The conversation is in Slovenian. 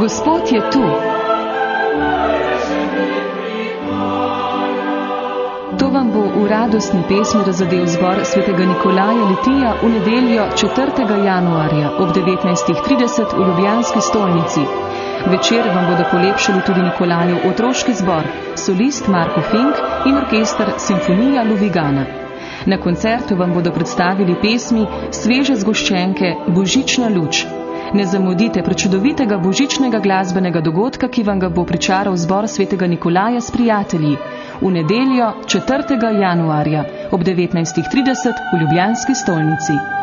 Gospod je tu. To vam bo v radostni pesmi razodel zbor svetega Nikolaja Litija v nedeljo 4. januarja ob 19.30 v ljubljanski stolnici. Večer vam bodo polepšali tudi Nikolajev otroški zbor, solist Marko Fink in orkester Simfonija Lovigana. Na koncertu vam bodo predstavili pesmi sveže zgoščenke Božična luč. Ne zamudite prečudovitega božičnega glasbenega dogodka, ki vam ga bo pričaral zbor svetega Nikolaja s prijatelji v nedeljo 4. januarja ob 19.30 v ljubljanski stolnici.